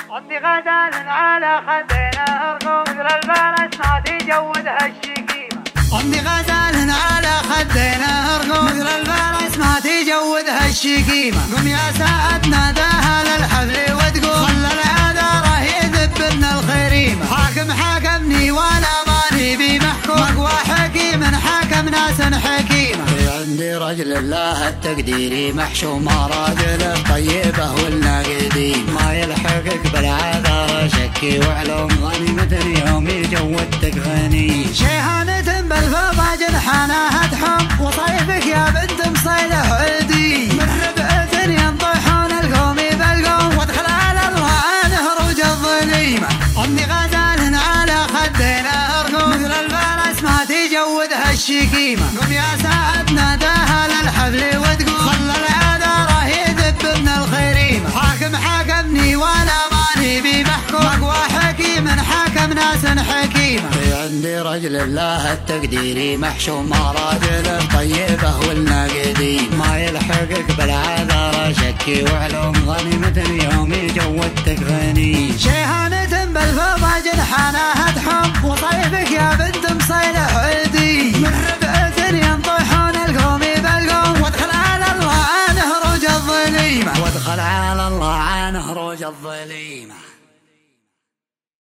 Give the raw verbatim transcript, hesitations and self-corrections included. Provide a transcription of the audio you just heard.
عندي غزال على خدنا ارقو مثل الفارس ما تجودها الشكيمة. عندي غزال على خدنا ارقو مثل الفارس ما تجودها الشكيمة. قم يا سعد ناداها للحفل وتقول خلى العذارة يذب لنا الخريمة. حاكم حاكمني وانا ماني بمحكوم اقوى حكيم حاكم ناس حكيمة. عندي رجل الله التقديري محشوم راجله طيبه والناقدين ما يلحقك بالعذارة شكي وعلوم غنيمة يوم يجودتك غني. شيهانة بالفضا جنحانها تحم وصيفك يا بنت مصيلح عدي. من ربعة ينطحون القوم بالقوم وادخل على الله نهرج الظليمة. عندي غزال على خدنا ارقو مثل الفارس ما تجودها الشكيمة. قم يا سعد ناداها للحفل وتقول خلى العذارة يذب لنا الخريمة. حاكم حاكمني وانا ماني بمحكوم اقوى حكيم حاكم ناس حكيمة. عندي رجل الله التقديري محشوم راجله طيبه والناقدين ما يلحقك بالعذارة شكي وعلوم غنيمة يوم يجودتك غني. شيهانة بالفضا جنحانها تحم وصيفك يا بنت مصيلح عدي. من ربعة ينطحون القوم بالقوم وادخل على الله نهرج الظليمة. وادخل على الله نهرج الظليمة.